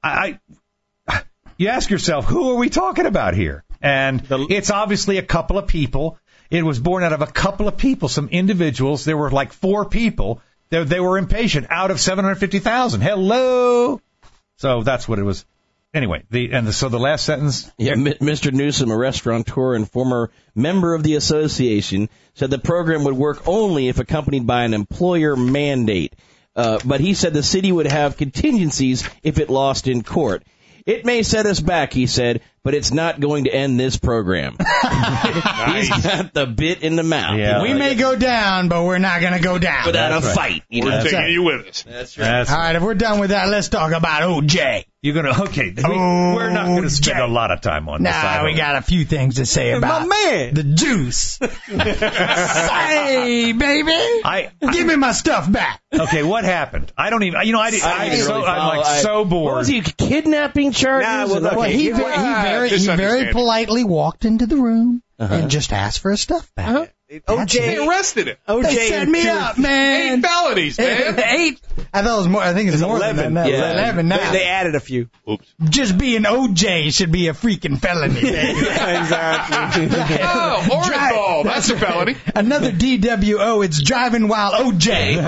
you ask yourself, who are we talking about here? And it's obviously a couple of people. It was born out of a couple of people, some individuals. There were like 4 people. They were impatient out of 750,000. Hello. So that's what it was. Anyway, so the last sentence. Yeah, Mr. Newsom, a restaurateur and former member of the association, said the program would work only if accompanied by an employer mandate. But he said the city would have contingencies if it lost in court. It may set us back, he said, but it's not going to end this program. He's got the bit in the mouth. Yeah. We may go down, but we're not going to go down. Without a fight. We're taking you with us. That's right. All right, if we're done with that, let's talk about OJ. You're going to, okay. We're not going to spend a lot of time on this. Nah, we got a few things to say about the juice. Hey, baby. Give me my stuff back. Okay, what happened? I don't even, I'm so bored. What was he, kidnapping charges? He very politely walked into the room and just asked for his stuff back. They arrested him. They set me up, man. 8 felonies, man. 8? I thought it was more. I think it's more 11. than that. Yeah. 11 now. They added a few. Oops. Just being OJ should be a freaking felony. Exactly. Orenthal. That's a felony. Another DWO. It's driving while OJ.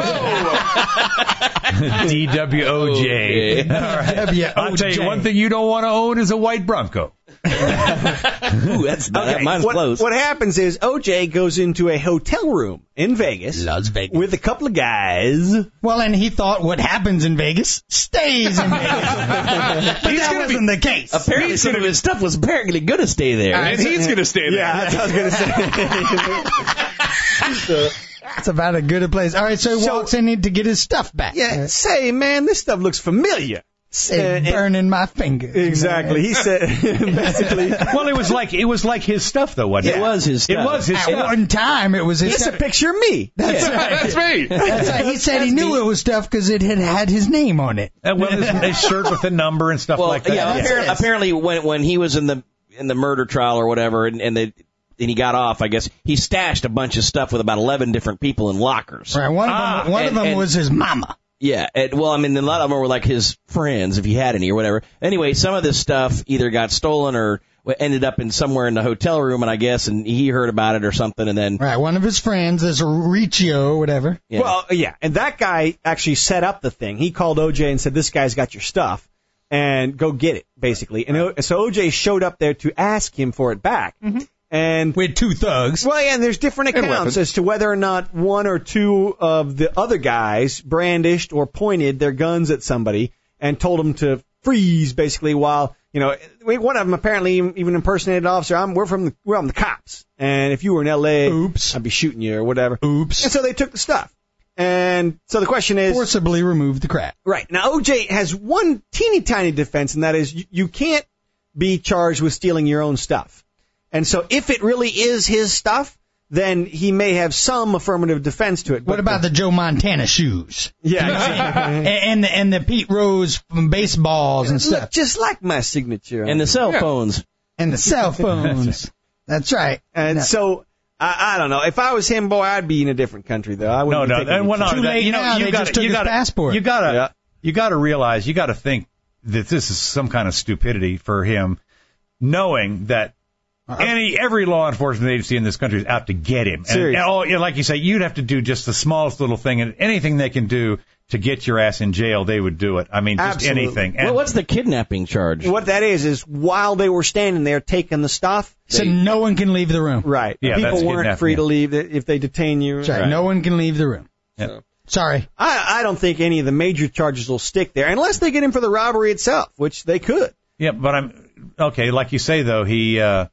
DWOJ. All right. I'll tell you, one thing you don't want to own is a white Bronco. Ooh, that's Okay, mine's close. what happens is O.J. goes into a hotel room in Vegas, Las Vegas, with a couple of guys. Well, and he thought what happens in Vegas stays in Vegas. But that wasn't the case. Apparently, some of his stuff was apparently going to stay there. And he's going to stay there. Yeah, that's what I was going to say. It's about as good a place. All right, so he walks in to get his stuff back. Yeah, say, man, this stuff looks familiar. It's burning my fingers. Exactly. He said, basically. Well, it was like his stuff, though, wasn't it? It was his stuff. It was his At stuff. one time, it was his It's a stuff. picture of me. That's me. That's right. He said he knew it was stuff because it had his name on it. Well, his shirt with a number and stuff Well, like that. yeah, apparently when he was in the murder trial or whatever, and he got off, I guess, he stashed a bunch of stuff with about 11 different people in lockers. Right. One of them was his mama. Yeah, a lot of them were like his friends, if he had any or whatever. Anyway, some of this stuff either got stolen or ended up in somewhere in the hotel room, and I guess, and he heard about it or something, and then... Right, one of his friends is Riccio or whatever. Yeah. Well, yeah, and that guy actually set up the thing. He called O.J. and said, this guy's got your stuff, and go get it, basically. And so O.J. showed up there to ask him for it back. Mm-hmm. And with two thugs. Well, yeah, and there's different accounts as to whether or not one or two of the other guys brandished or pointed their guns at somebody and told them to freeze, basically, while, one of them apparently even impersonated an officer. We're on the cops. And if you were in L.A., oops, I'd be shooting you or whatever. Oops. And so they took the stuff. And so the question is... forcibly remove the crap. Right. Now, O.J. has one teeny tiny defense, and that is you can't be charged with stealing your own stuff. And so if it really is his stuff, then he may have some affirmative defense to it. What about the Joe Montana shoes? Yeah. and the Pete Rose from baseballs and stuff. Just like my signature. And the cell phones. And the cell phones. That's right. And so... I don't know. If I was him, boy, I'd be in a different country, though. I wouldn't Too late now. They just took his passport. You gotta realize, you gotta think that this is some kind of stupidity for him, knowing that every law enforcement agency in this country is out to get him. And like you say, you'd have to do just the smallest little thing, and anything they can do to get your ass in jail, they would do it. I mean, just Absolutely. anything. Well, what's the kidnapping charge? What that is while they were standing there taking the stuff... So no one can leave the room. Right. Yeah, people weren't free to leave if they detain you. That's right. No one can leave the room. Yeah. Sorry. I don't think any of the major charges will stick there, unless they get him for the robbery itself, which they could. Yeah, but okay, like you say, though, he... if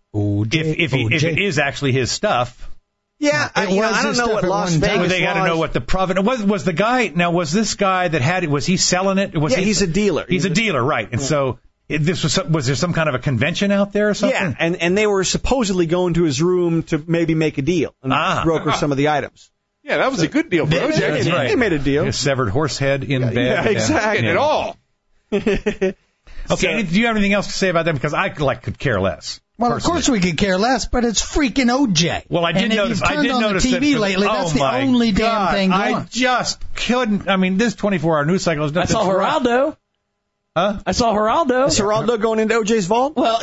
it is actually his stuff... Yeah, I don't know what Las Vegas they got to know what the provenance was. The guy was this guy that had it? Was he selling it? He's a dealer. He's a dealer, right? And so was there some kind of a convention out there or something? Yeah, and they were supposedly going to his room to maybe make a deal and broker some of some of the items. Yeah, that was a good deal for OJ. Right. They made a deal. A severed horse head in bed. Yeah, exactly. It all. Okay, do you have anything else to say about them? Because I could care less. Well, of course we could care less, but it's freaking OJ. Well, I did notice. I did notice on the TV that lately. That's the only damn thing going. I just couldn't. I mean, this 24-hour news cycle is nothing. I saw Geraldo. Huh? I saw Geraldo. Is Geraldo going into OJ's vault? Well,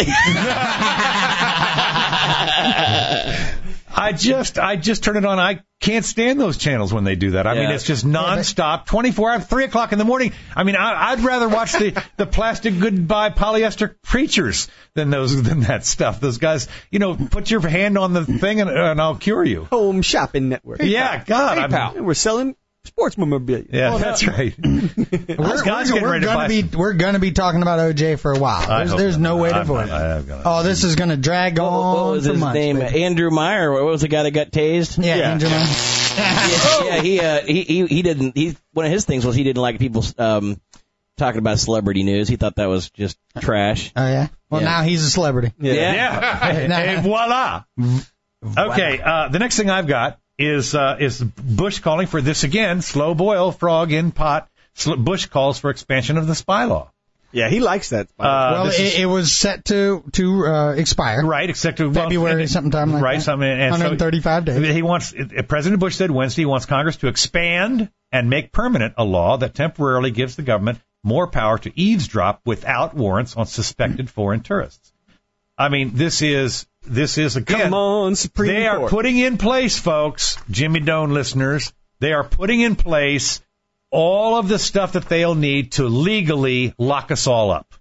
I just turn it on. I can't stand those channels when they do that. I mean, it's just nonstop, 24 hours, 3 o'clock in the morning. I mean, I'd rather watch the plastic goodbye polyester preachers than that stuff. Those guys, put your hand on the thing and I'll cure you. Home Shopping Network. Yeah, God. We're selling sports memorabilia. Yeah, that's right. We're going to be talking about OJ for a while. There's no way to avoid it. This is going to drag on. What was his name? Baby. Andrew Meyer. What was the guy that got tased? Yeah. Andrew Meyer. He didn't. One of his things was he didn't like people talking about celebrity news. He thought that was just trash. Oh yeah. Well, now he's a celebrity. Yeah. And voila. Okay. The next thing I've got is Bush calling for this again, slow boil, frog in pot. Bush calls for expansion of the spy law. Yeah, he likes that. It was set to expire. Right, except to February sometime like that. Something. And 135 days. President Bush said Wednesday he wants Congress to expand and make permanent a law that temporarily gives the government more power to eavesdrop without warrants on suspected foreign tourists. I mean, this is again. Come on, Supreme Court. They are putting in place, folks, Jimmy Doan listeners, they are putting in place all of the stuff that they'll need to legally lock us all up.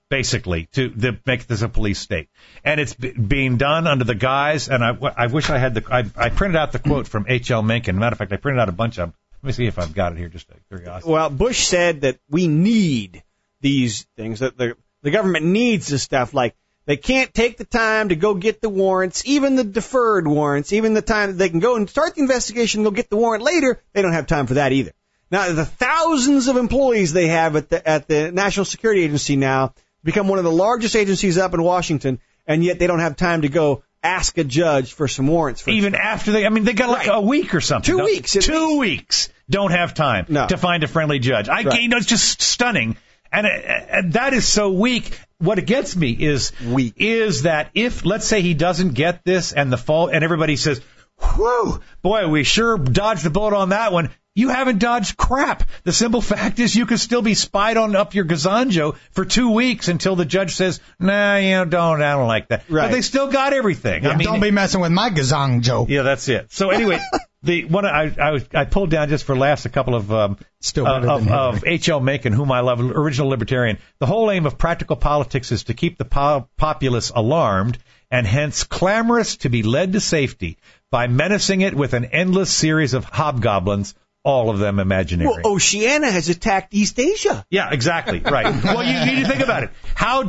basically, to make this a police state. And it's being done under the guise, and I wish I had I printed out the quote from H.L. Mencken. Matter of fact, I printed out a bunch of them. Let me see if I've got it here, just out of curiosity. Well, Bush said that we need these things, that the government needs this stuff. Like, they can't take the time to go get the warrants, even the deferred warrants, even the time that they can go and start the investigation and go get the warrant later. They don't have time for that either. Now, the thousands of employees they have at the National Security Agency now become one of the largest agencies up in Washington, and yet they don't have time to go ask a judge for some warrants. Even after they got like a week or something. 2 weeks. 2 weeks. Don't have time to find a friendly judge. It's just stunning. And that is so weak. What it gets me is that if, let's say, he doesn't get this and and everybody says, whew, boy, we sure dodged the bullet on that one. You haven't dodged crap. The simple fact is you could still be spied on up your gazanjo for 2 weeks until the judge says, nah, I don't like that. Right. But they still got everything. Yeah, don't be messing with my gazanjo. Yeah, that's it. So anyway, the one I pulled down just for laughs a couple of H.L. Mencken, whom I love, original libertarian. The whole aim of practical politics is to keep the populace alarmed and hence clamorous to be led to safety by menacing it with an endless series of hobgoblins, all of them imaginary. Well, Oceania has attacked East Asia. Yeah, exactly. Right. Well, you need to think about it. How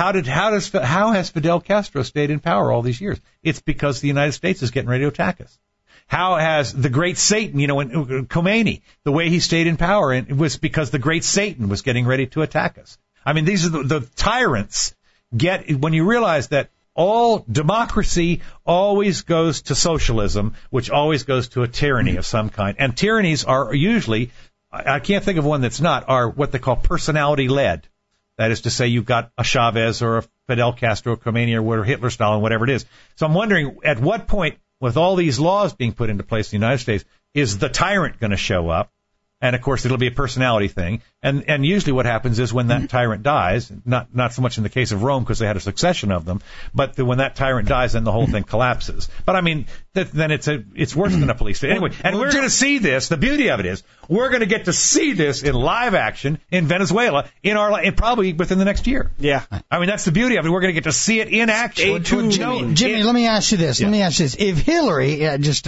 has Fidel Castro stayed in power all these years? It's because the United States is getting ready to attack us. How has the great Satan, Khomeini, the way he stayed in power, and it was because the great Satan was getting ready to attack us. I mean, these are the tyrants when you realize that all democracy always goes to socialism, which always goes to a tyranny of some kind. And tyrannies are usually, I can't think of one that's not, are what they call personality-led. That is to say, you've got a Chavez or a Fidel Castro, Khomeini, or whatever, Hitler, Stalin, whatever it is. So I'm wondering, at what point, with all these laws being put into place in the United States, is the tyrant going to show up? And, of course, it'll be a personality thing. And usually what happens is when that tyrant dies, not so much in the case of Rome because they had a succession of them, but when that tyrant dies, then the whole thing collapses. But, I mean, then it's worse than a police state. Anyway, and we're going to see this. The beauty of it is we're going to get to see this in live action in Venezuela probably within the next year. Yeah. I mean, that's the beauty of it. We're going to get to see it in action. Jimmy, let me ask you this. If Hillary,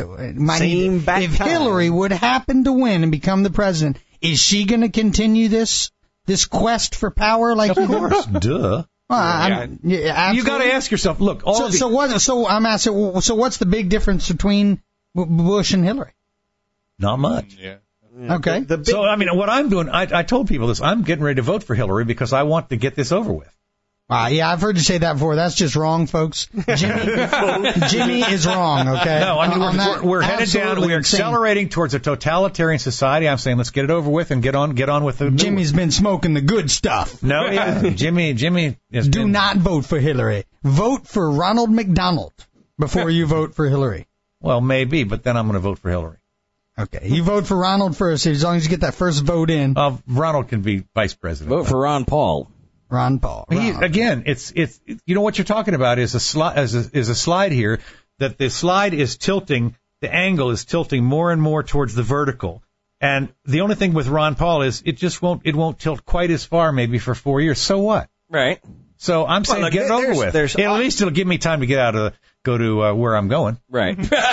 Hillary would happen to win and become the president, is she going to continue this quest for power? Like, of course, duh. Well, you got to ask yourself. Look, I'm asking. So what's the big difference between Bush and Hillary? Not much. Yeah. Okay. So I mean, what I'm doing, I told people this. I'm getting ready to vote for Hillary because I want to get this over with. Yeah, I've heard you say that before. That's just wrong, folks. Jimmy is wrong, okay? No, I mean, we're headed down. We're accelerating towards a totalitarian society. I'm saying let's get it over with and get on with the Jimmy's been smoking the good stuff. No, Jimmy Do not vote for Hillary. Vote for Ronald McDonald before you vote for Hillary. Well, maybe, but then I'm going to vote for Hillary. Okay, you vote for Ronald first, as long as you get that first vote in. Ronald can be vice president. Vote for Ron Paul. Ron Paul. Again, it's you know what you're talking about is a slide here that the slide is tilting, the angle is tilting more and more towards the vertical. And the only thing with Ron Paul is it won't tilt quite as far maybe for 4 years. So what? Right. So I'm saying get it over with. At least it'll give me time to get out of go to where I'm going. Right.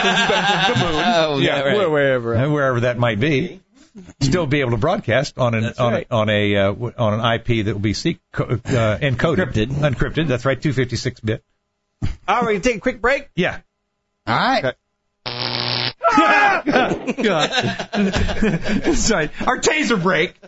Wherever that might be. Still be able to broadcast on an IP that will be encrypted. That's right, 256-bit. All right, take a quick break. Yeah. All right. Okay. Sorry, our taser break.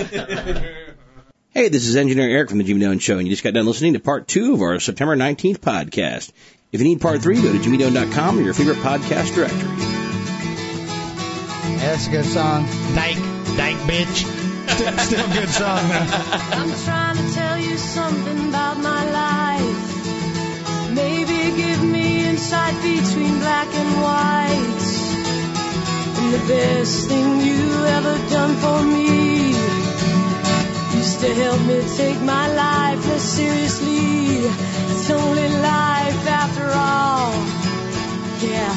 Hey, this is Engineer Eric from the Jimmy Dillon Show, and you just got done listening to Part 2 of our September 19th podcast. If you need Part 3, go to jimmydillon.com or your favorite podcast directory. That's a good song. Dyke bitch. Still a good song, though. I'm trying to tell you something about my life. Maybe give me insight between black and white. And the best thing you ever done for me used to help me take my life less seriously. It's only life after all. Yeah.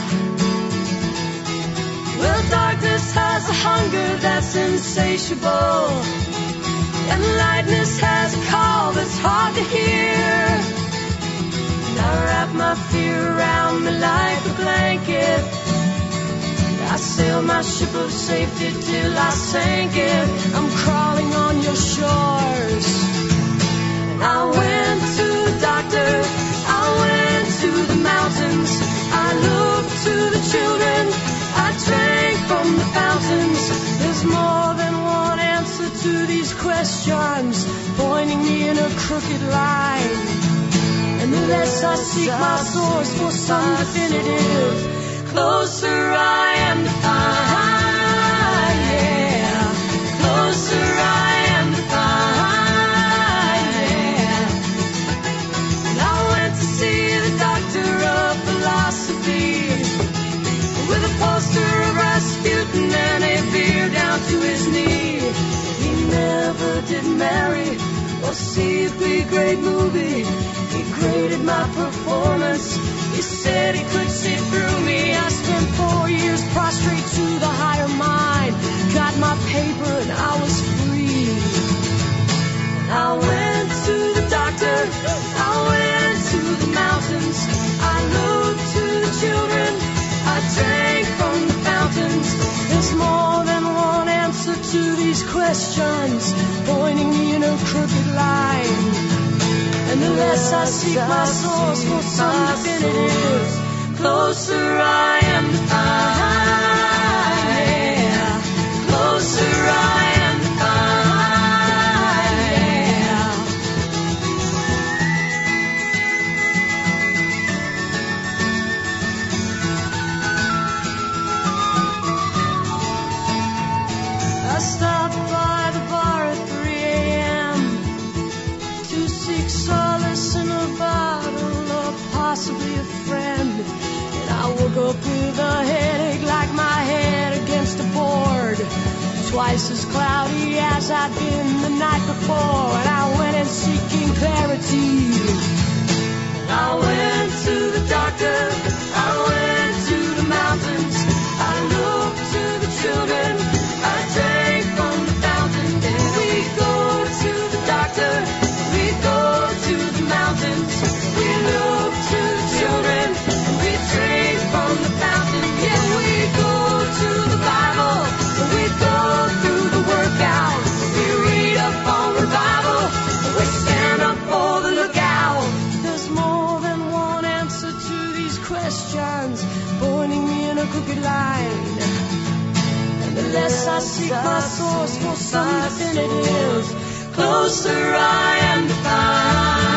Well, darkness has a hunger that's insatiable, and lightness has a call that's it's hard to hear. And I wrap my fear around me like a blanket. I sailed my ship of safety till I sank it. I'm crawling on your shores. And I went to the doctor, I went to the mountains, I looked to the children, I drank from the fountains. There's more than one answer to these questions, pointing me in a crooked line. And the less I seek my source for some definitive, closer I am to find, yeah. Closer I am to find, yeah. And I went to see the doctor of philosophy, with a poster of Rasputin and a beard down to his knee. He never did marry or see a big great movie. He graded my performance. He said he could see through me. I spent 4 years prostrate to the higher mind. Got my paper and I was free. I went to the doctor, I went to the mountains, I looked to the children, I drank from the fountains. There's more than one answer to these questions, pointing me in a crooked line. And the less I seek my source for some definitive, closer I am to find, yeah. Closer I am to find, yeah. I stopped by the bar at 3 a.m. to seek solace in a bottle or possibly a friend. And I woke up with a headache like my head against a board, twice as cloudy as I'd been the night before. And I went in seeking clarity. I went to the doctor, I went to the mountains, I looked to the children, I drank from the fountain. And we go to the doctor, we go to the mountains, we look to the children, and we drink from the fountain. Yeah, we go to the Bible, we go through the workout, we read up on revival, we stand up for the lookout. There's more than one answer to these questions, pointing me in a crooked line. And the less I seek my source for some definitive, closer I am to find.